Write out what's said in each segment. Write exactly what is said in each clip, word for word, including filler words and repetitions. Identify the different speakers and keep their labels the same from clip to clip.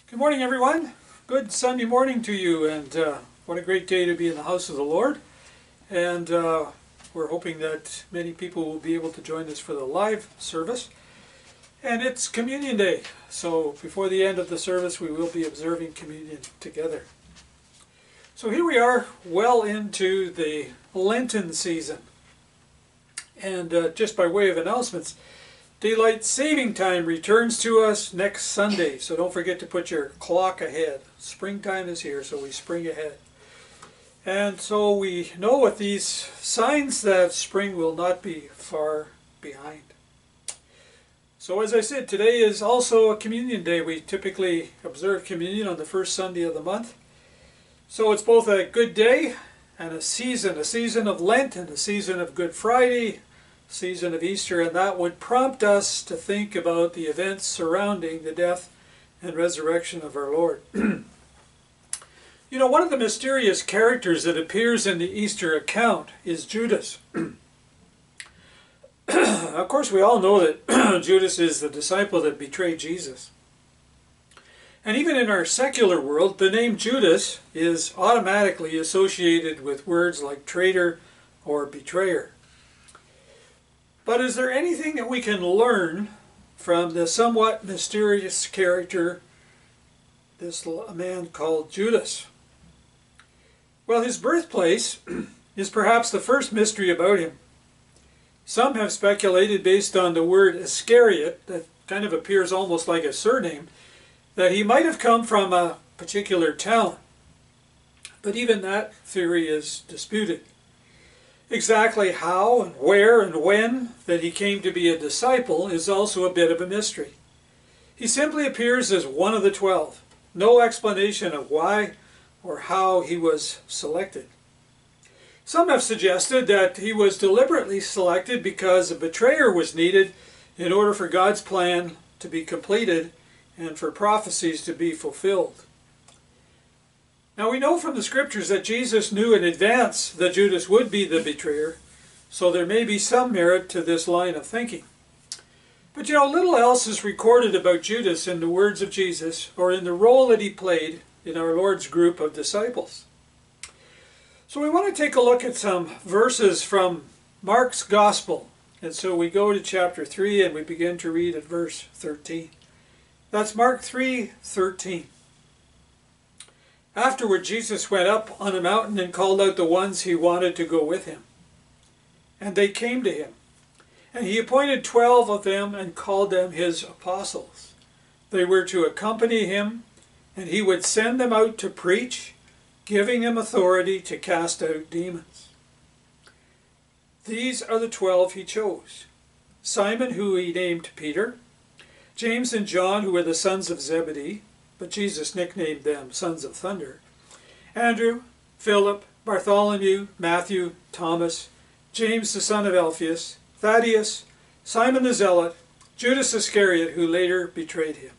Speaker 1: Good morning, everyone. Good Sunday morning to you, and uh, what a great day to be in the house of the Lord. And uh, we're hoping that many people will be able to join us for the live service. And it's Communion Day, so before the end of the service we will be observing communion together. So here we are, well into the Lenten season. And uh, just by way of announcements, Daylight Saving Time returns to us next Sunday, so don't forget to put your clock ahead. Springtime is here, so we spring ahead. And so we know with these signs that spring will not be far behind. So as I said, today is also a Communion Day. We typically observe communion on the first Sunday of the month. So it's both a good day and a season, a season of Lent and a season of Good Friday, season of Easter, and that would prompt us to think about the events surrounding the death and resurrection of our Lord. You know, one of the mysterious characters that appears in the Easter account is Judas. Of course, we all know that Judas is the disciple that betrayed Jesus. And even in our secular world, the name Judas is automatically associated with words like traitor or betrayer. But is there anything that we can learn from the somewhat mysterious character, this man called Judas? Well, his birthplace is perhaps the first mystery about him. Some have speculated, based on the word Iscariot, that kind of appears almost like a surname, that he might have come from a particular town. But even that theory is disputed. Exactly how and where and when that he came to be a disciple is also a bit of a mystery. He simply appears as one of the twelve. No explanation of why or how he was selected. Some have suggested that he was deliberately selected because a betrayer was needed in order for God's plan to be completed and for prophecies to be fulfilled. Now we know from the scriptures that Jesus knew in advance that Judas would be the betrayer, so there may be some merit to this line of thinking. But you know, little else is recorded about Judas in the words of Jesus or in the role that he played in our Lord's group of disciples. So we want to take a look at some verses from Mark's Gospel. And so we go to chapter three and we begin to read at verse thirteen. That's Mark three thirteen. Afterward, Jesus went up on a mountain and called out the ones he wanted to go with him. And they came to him. And he appointed twelve of them and called them his apostles. They were to accompany him, and he would send them out to preach, giving them authority to cast out demons. These are the twelve he chose: Simon, who he named Peter, James and John, who were the sons of Zebedee, but Jesus nicknamed them sons of thunder, Andrew, Philip, Bartholomew, Matthew, Thomas, James the son of Alphaeus, Thaddeus, Simon the Zealot, Judas Iscariot, who later betrayed him.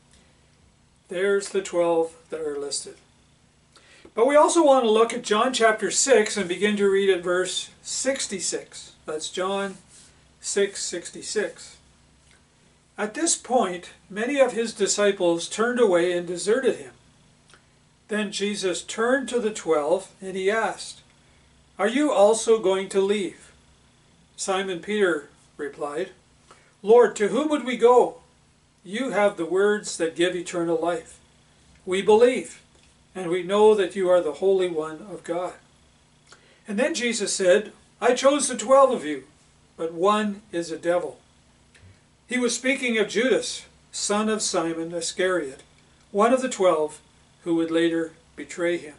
Speaker 1: There's the twelve that are listed. But we also want to look at John chapter six and begin to read at verse sixty-six. That's John six sixty-six. At this point, many of his disciples turned away and deserted him. Then Jesus turned to the twelve and he asked, "Are you also going to leave?" Simon Peter replied, "Lord, to whom would we go? You have the words that give eternal life. We believe, and we know that you are the Holy One of God." And then Jesus said, "I chose the twelve of you, but one is a devil." He was speaking of Judas, son of Simon Iscariot, one of the twelve who would later betray him.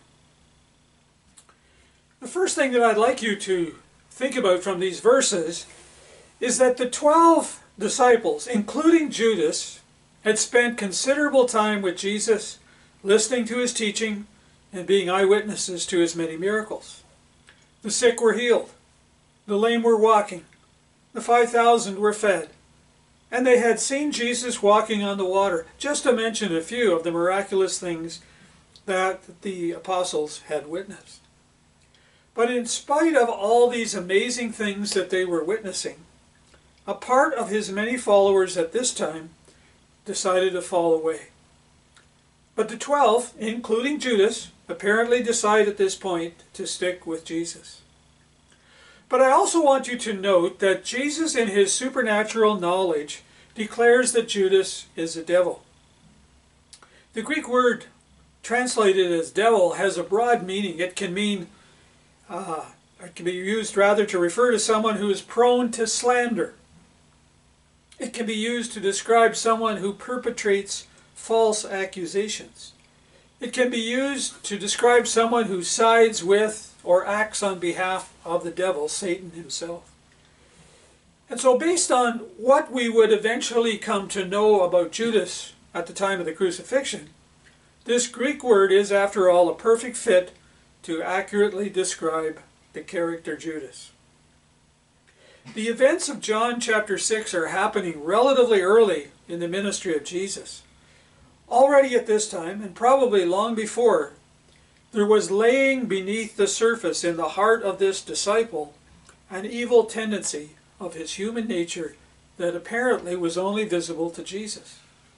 Speaker 1: The first thing that I'd like you to think about from these verses is that the twelve disciples, including Judas, had spent considerable time with Jesus, listening to his teaching and being eyewitnesses to his many miracles. The sick were healed, the lame were walking, the five thousand were fed, and they had seen Jesus walking on the water, just to mention a few of the miraculous things that the apostles had witnessed. But in spite of all these amazing things that they were witnessing, a part of his many followers at this time decided to fall away. But the twelve, including Judas, apparently decide at this point to stick with Jesus. But I also want you to note that Jesus, in his supernatural knowledge, declares that Judas is a devil. The Greek word translated as devil has a broad meaning. It can mean, uh, it can be used rather to refer to someone who is prone to slander. It can be used to describe someone who perpetrates false accusations. It can be used to describe someone who sides with or acts on behalf of the devil, Satan himself. And so based on what we would eventually come to know about Judas at the time of the crucifixion, this Greek word is, after all, a perfect fit to accurately describe the character Judas. The events of John chapter six are happening relatively early in the ministry of Jesus. Already at this time, and probably long before, there was laying beneath the surface in the heart of this disciple an evil tendency of his human nature that apparently was only visible to Jesus.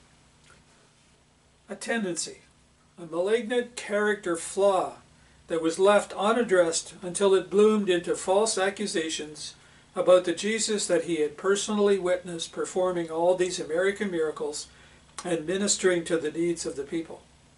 Speaker 1: A tendency, a malignant character flaw that was left unaddressed until it bloomed into false accusations about the Jesus that he had personally witnessed performing all these American miracles and ministering to the needs of the people.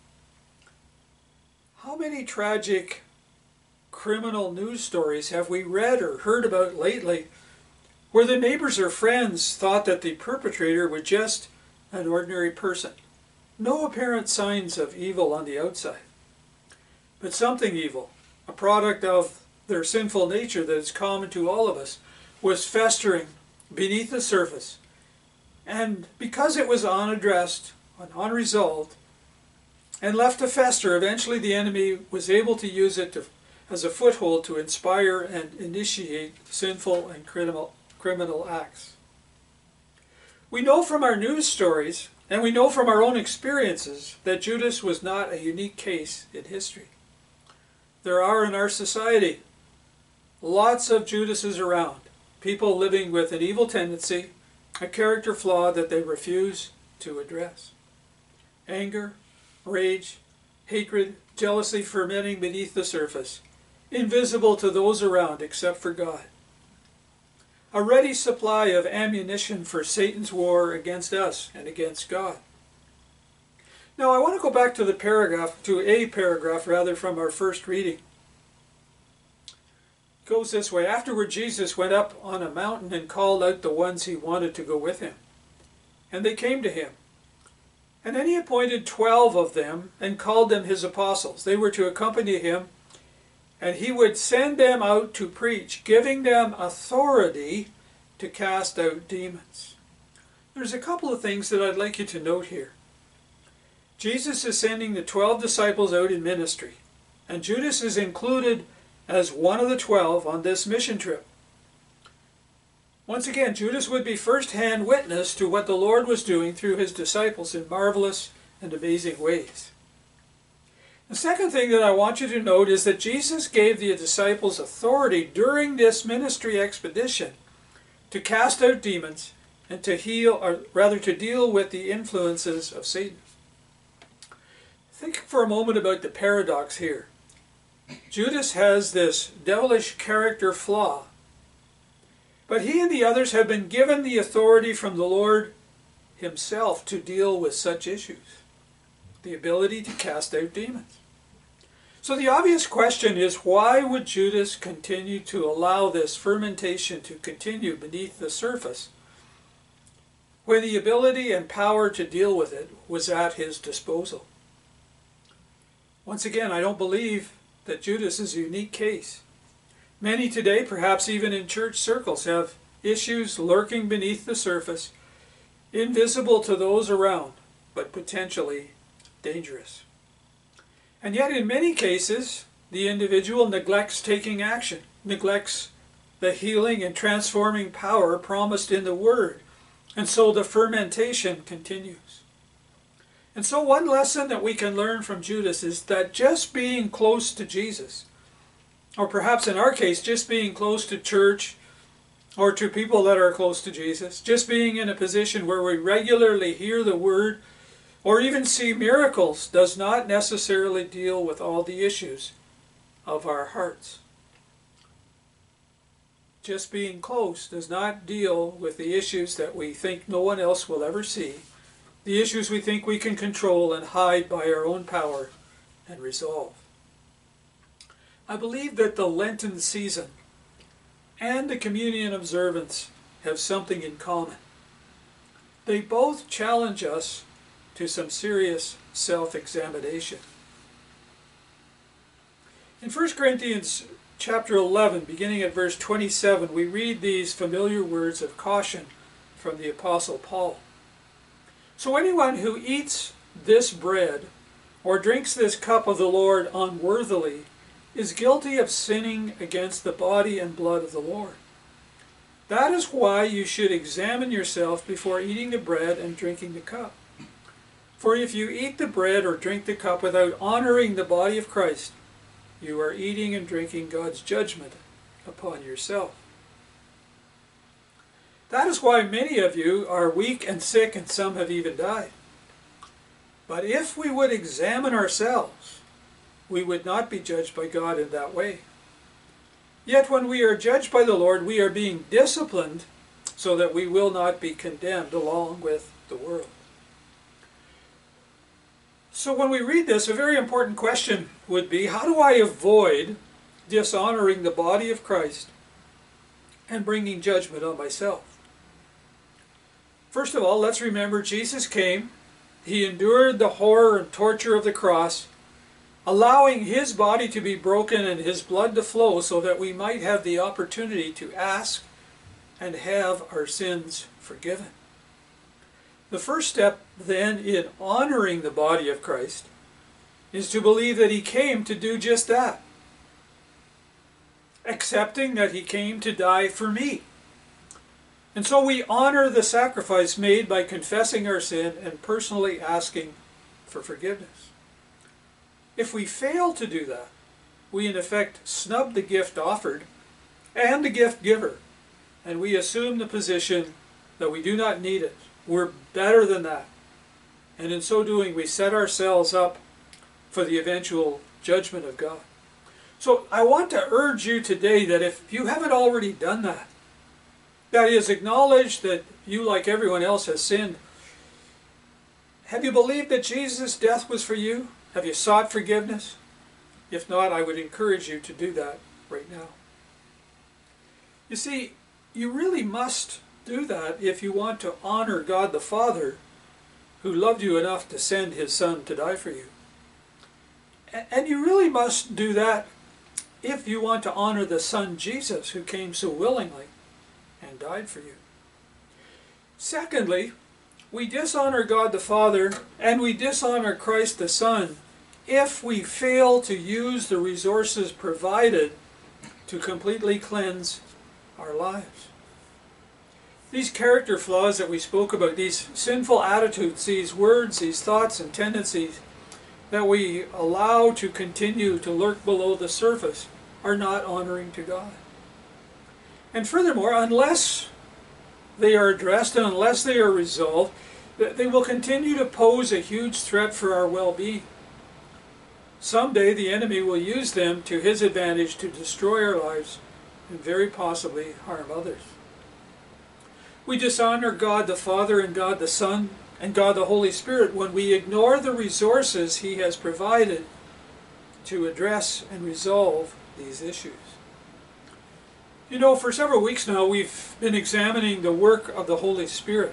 Speaker 1: How many tragic criminal news stories have we read or heard about lately where the neighbors or friends thought that the perpetrator was just an ordinary person? No apparent signs of evil on the outside, but something evil, a product of their sinful nature that is common to all of us, was festering beneath the surface. And because it was unaddressed and unresolved and left to fester, eventually the enemy was able to use it to, as a foothold to inspire and initiate sinful and criminal, criminal acts. We know from our news stories, and we know from our own experiences, that Judas was not a unique case in history. There are in our society lots of Judases around, people living with an evil tendency, a character flaw that they refuse to address. Anger, rage, hatred, jealousy fermenting beneath the surface, invisible to those around except for God. A ready supply of ammunition for Satan's war against us and against God. Now I want to go back to the paragraph, to a paragraph rather, from our first reading. It goes this way: afterward Jesus went up on a mountain and called out the ones he wanted to go with him. And they came to him. And then he appointed twelve of them and called them his apostles. They were to accompany him, and he would send them out to preach, giving them authority to cast out demons. There's a couple of things that I'd like you to note here. Jesus is sending the twelve disciples out in ministry, and Judas is included as one of the twelve on this mission trip. Once again, Judas would be first-hand witness to what the Lord was doing through his disciples in marvelous and amazing ways. The second thing that I want you to note is that Jesus gave the disciples authority during this ministry expedition to cast out demons and to heal, or rather to deal with the influences of Satan. Think for a moment about the paradox here. Judas has this devilish character flaw, but he and the others have been given the authority from the Lord himself to deal with such issues. The ability to cast out demons. So the obvious question is, why would Judas continue to allow this fermentation to continue beneath the surface when the ability and power to deal with it was at his disposal? Once again, I don't believe that Judas is a unique case. Many today, perhaps even in church circles, have issues lurking beneath the surface, invisible to those around, but potentially dangerous. And yet in many cases, the individual neglects taking action, neglects the healing and transforming power promised in the Word, and so the fermentation continues. And so one lesson that we can learn from Judas is that just being close to Jesus, or perhaps in our case, just being close to church, or to people that are close to Jesus, just being in a position where we regularly hear the Word, or even see miracles does not necessarily deal with all the issues of our hearts. Just being close does not deal with the issues that we think no one else will ever see, the issues we think we can control and hide by our own power and resolve. I believe that the Lenten season and the communion observance have something in common. They both challenge us to some serious self-examination. In First Corinthians chapter eleven, beginning at verse twenty-seven, we read these familiar words of caution from the Apostle Paul. So anyone who eats this bread or drinks this cup of the Lord unworthily is guilty of sinning against the body and blood of the Lord. That is why you should examine yourself before eating the bread and drinking the cup. For if you eat the bread or drink the cup without honoring the body of Christ, you are eating and drinking God's judgment upon yourself. That is why many of you are weak and sick, and some have even died. But if we would examine ourselves, we would not be judged by God in that way. Yet when we are judged by the Lord, we are being disciplined so that we will not be condemned along with the world. So when we read this, a very important question would be, how do I avoid dishonoring the body of Christ and bringing judgment on myself? First of all, let's remember Jesus came. He endured the horror and torture of the cross, allowing his body to be broken and his blood to flow so that we might have the opportunity to ask and have our sins forgiven. The first step then in honoring the body of Christ is to believe that he came to do just that. Accepting that he came to die for me. And so we honor the sacrifice made by confessing our sin and personally asking for forgiveness. If we fail to do that, we in effect snub the gift offered and the gift giver, and we assume the position that we do not need it. We're better than that. And in so doing, we set ourselves up for the eventual judgment of God. So I want to urge you today that if you haven't already done that, that is, acknowledge that you, like everyone else, has sinned. Have you believed that Jesus' death was for you? Have you sought forgiveness? If not, I would encourage you to do that right now. You see, you really must do that if you want to honor God the Father, who loved you enough to send his Son to die for you. And you really must do that if you want to honor the Son Jesus, who came so willingly and died for you. Secondly, we dishonor God the Father and we dishonor Christ the Son if we fail to use the resources provided to completely cleanse our lives. These character flaws that we spoke about, these sinful attitudes, these words, these thoughts and tendencies that we allow to continue to lurk below the surface, are not honoring to God. And furthermore, unless they are addressed and unless they are resolved, they will continue to pose a huge threat for our well-being. Someday the enemy will use them to his advantage to destroy our lives and very possibly harm others. We dishonor God the Father and God the Son and God the Holy Spirit when we ignore the resources he has provided to address and resolve these issues. You know, for several weeks now we've been examining the work of the Holy Spirit.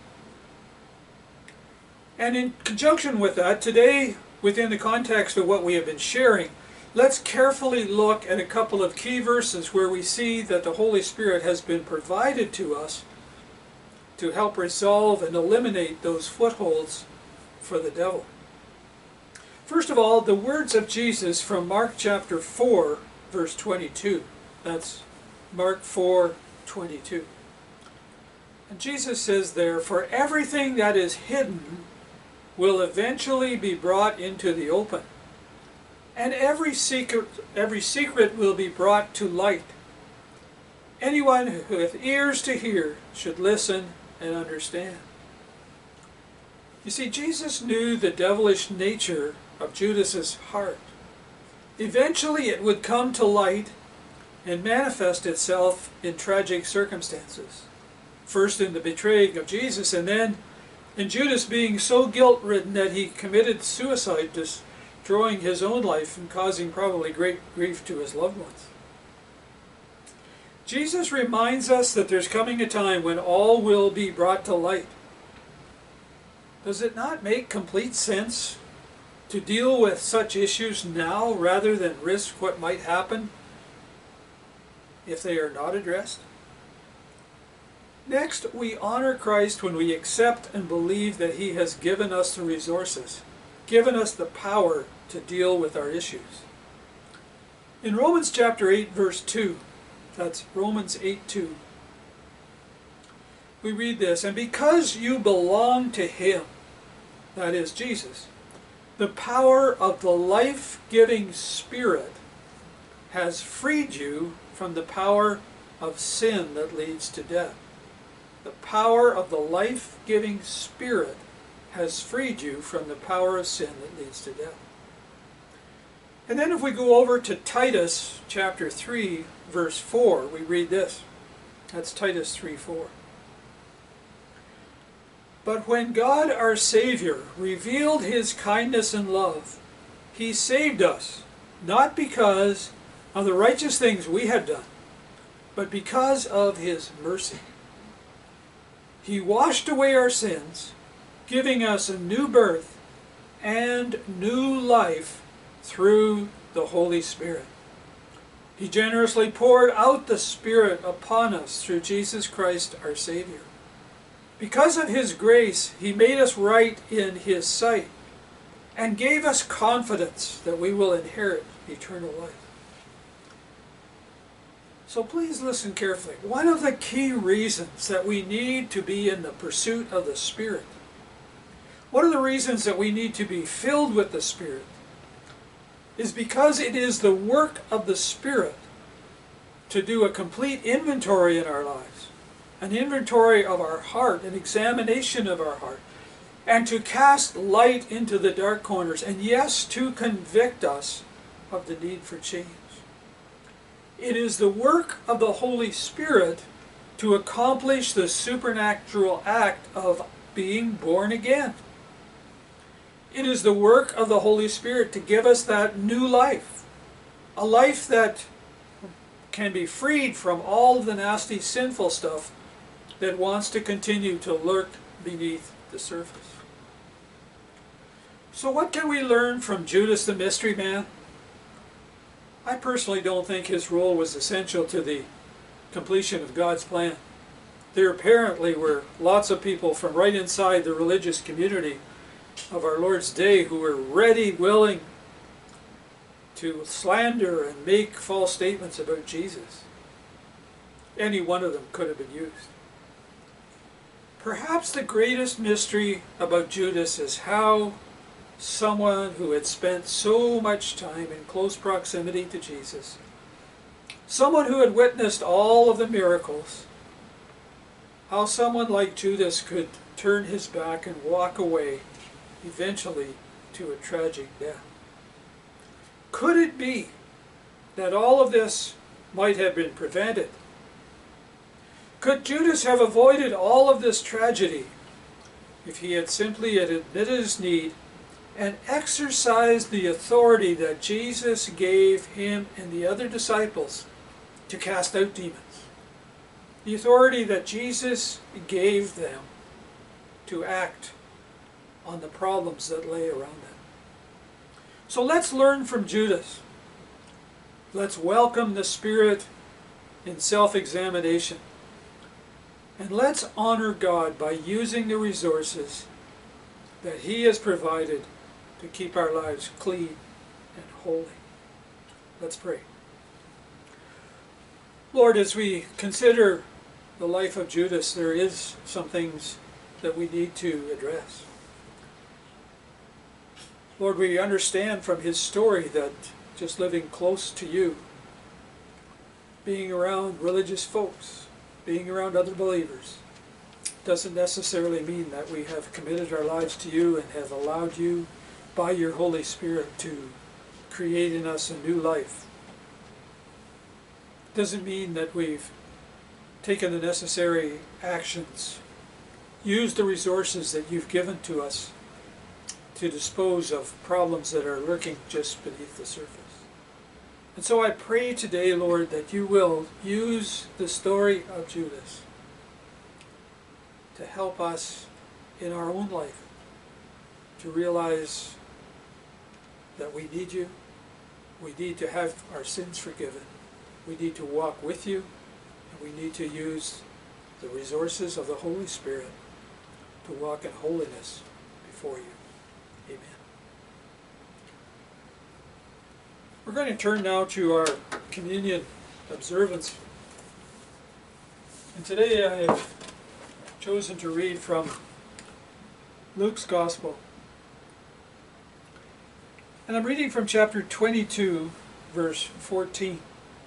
Speaker 1: And in conjunction with that, today, within the context of what we have been sharing, let's carefully look at a couple of key verses where we see that the Holy Spirit has been provided to us to help resolve and eliminate those footholds for the devil. First of all, the words of Jesus from Mark chapter four, verse twenty-two. That's Mark four, twenty-two. And Jesus says there, "For everything that is hidden will eventually be brought into the open, and every secret, every secret will be brought to light. Anyone who with ears to hear should listen and understand." You see, Jesus knew the devilish nature of Judas's heart. Eventually it would come to light and manifest itself in tragic circumstances. First in the betraying of Jesus, and then in Judas being so guilt-ridden that he committed suicide, destroying his own life and causing probably great grief to his loved ones. Jesus reminds us that there's coming a time when all will be brought to light. Does it not make complete sense to deal with such issues now rather than risk what might happen if they are not addressed? Next, we honor Christ when we accept and believe that He has given us the resources, given us the power to deal with our issues. In Romans chapter eight, verse two, that's Romans eight two, we read this, "And because you belong to Him," that is Jesus, "the power of the life-giving Spirit has freed you from the power of sin that leads to death." The power of the life-giving Spirit has freed you from the power of sin that leads to death. And then if we go over to Titus chapter three, verse four, we read this. That's Titus three four. "But when God our Savior revealed His kindness and love, He saved us, not because of the righteous things we had done, but because of His mercy. He washed away our sins, giving us a new birth and new life through the Holy Spirit. He generously poured out the Spirit upon us through Jesus Christ our Savior. Because of His grace, He made us right in His sight and gave us confidence that we will inherit eternal life." So please listen carefully. One of the key reasons that we need to be in the pursuit of the Spirit, one of the reasons that we need to be filled with the Spirit, is because it is the work of the Spirit to do a complete inventory in our lives, an inventory of our heart, an examination of our heart, and to cast light into the dark corners, and yes, to convict us of the need for change. It is the work of the Holy Spirit to accomplish the supernatural act of being born again. It is the work of the Holy Spirit to give us that new life, a life that can be freed from all the nasty sinful stuff that wants to continue to lurk beneath the surface. So what can we learn from Judas the mystery man? I personally don't think his role was essential to the completion of God's plan. There apparently were lots of people from right inside the religious community of our Lord's day who were ready, willing to slander and make false statements about Jesus. Any one of them could have been used. Perhaps the greatest mystery about Judas is how someone who had spent so much time in close proximity to Jesus, someone who had witnessed all of the miracles, how someone like Judas could turn his back and walk away, eventually to a tragic death. Could it be that all of this might have been prevented? Could Judas have avoided all of this tragedy if he had simply had admitted his need and exercised the authority that Jesus gave him and the other disciples to cast out demons? The authority that Jesus gave them to act on the problems that lay around them. So let's learn from Judas. Let's welcome the Spirit in self-examination. And let's honor God by using the resources that He has provided to keep our lives clean and holy. Let's pray. Lord, as we consider the life of Judas, there is some things that we need to address. Lord, we understand from his story that just living close to you, being around religious folks, being around other believers, doesn't necessarily mean that we have committed our lives to you and have allowed you by your Holy Spirit to create in us a new life. It doesn't mean that we've taken the necessary actions, used the resources that you've given to us to dispose of problems that are lurking just beneath the surface. And so I pray today, Lord, that you will use the story of Judas to help us in our own life to realize that we need you, we need to have our sins forgiven, we need to walk with you, and we need to use the resources of the Holy Spirit to walk in holiness before you. Amen. We're going to turn now to our communion observance. And today I have chosen to read from Luke's Gospel. And I'm reading from chapter twenty-two, verse fourteen.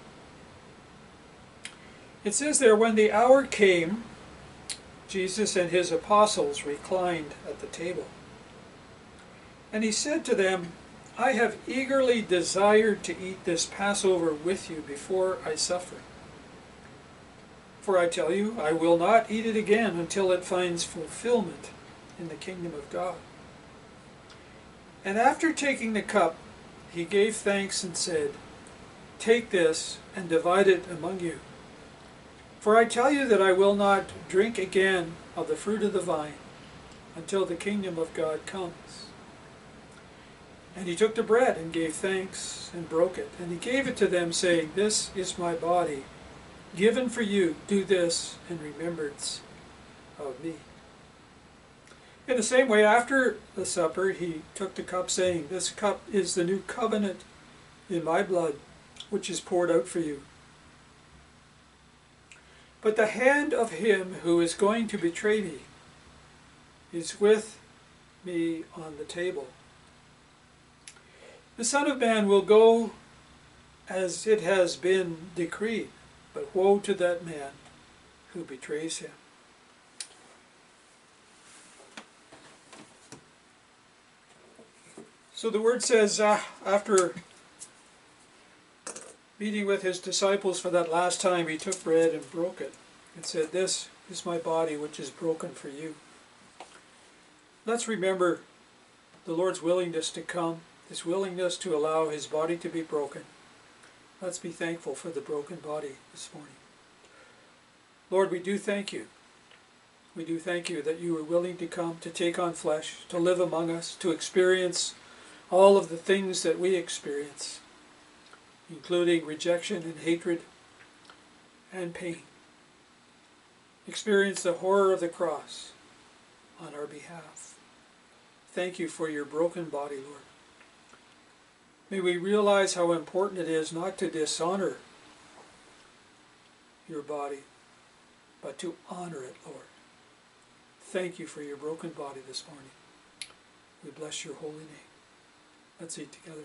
Speaker 1: It says there, when the hour came, Jesus and his apostles reclined at the table. And he said to them, I have eagerly desired to eat this Passover with you before I suffer. For I tell you, I will not eat it again until it finds fulfillment in the kingdom of God. And after taking the cup, he gave thanks and said, take this and divide it among you. For I tell you that I will not drink again of the fruit of the vine until the kingdom of God comes. And he took the bread and gave thanks and broke it. And he gave it to them, saying, this is my body, given for you. Do this in remembrance of me. In the same way, after the supper, he took the cup, saying, this cup is the new covenant in my blood, which is poured out for you. But the hand of him who is going to betray me is with me on the table. The Son of Man will go as it has been decreed, but woe to that man who betrays him. So the word says, uh, after meeting with his disciples for that last time, he took bread and broke it and said, this is my body which is broken for you. Let's remember the Lord's willingness to come, his willingness to allow his body to be broken. Let's be thankful for the broken body this morning. Lord, we do thank you. We do thank you that you were willing to come, to take on flesh, to live among us, to experience all of the things that we experience, including rejection and hatred and pain. Experience the horror of the cross on our behalf. Thank you for your broken body, Lord. May we realize how important it is not to dishonor your body, but to honor it, Lord. Thank you for your broken body this morning. We bless your holy name. Let's eat together.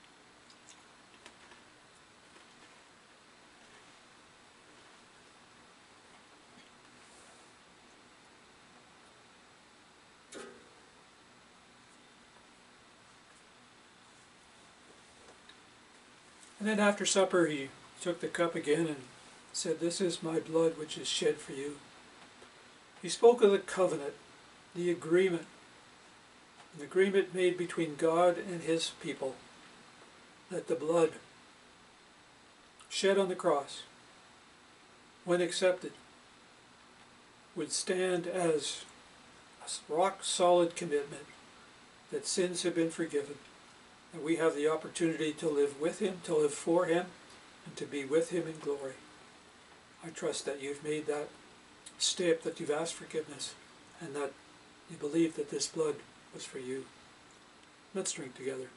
Speaker 1: And then after supper he took the cup again and said, this is my blood which is shed for you. He spoke of the covenant, the agreement, an agreement made between God and his people, that the blood shed on the cross, when accepted, would stand as a rock-solid commitment that sins have been forgiven, and we have the opportunity to live with him, to live for him, and to be with him in glory. I trust that you've made that step, that you've asked forgiveness, and that you believe that this blood was for you. Let's drink together.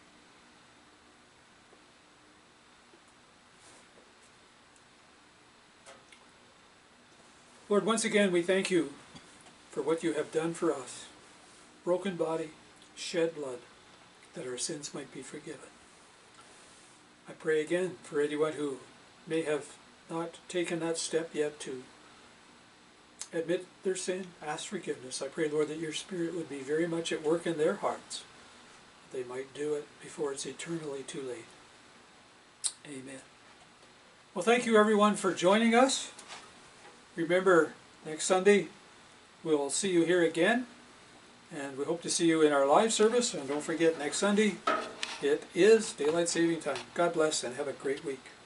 Speaker 1: Lord, once again we thank you for what you have done for us. Broken body, shed blood, that our sins might be forgiven. I pray again for anyone who may have not taken that step yet to admit their sin, ask forgiveness. I pray, Lord, that your Spirit would be very much at work in their hearts. They might do it before it's eternally too late. Amen. Well, thank you everyone for joining us. Remember, next Sunday we'll see you here again, and we hope to see you in our live service. And don't forget, next Sunday it is Daylight Saving Time. God bless and have a great week.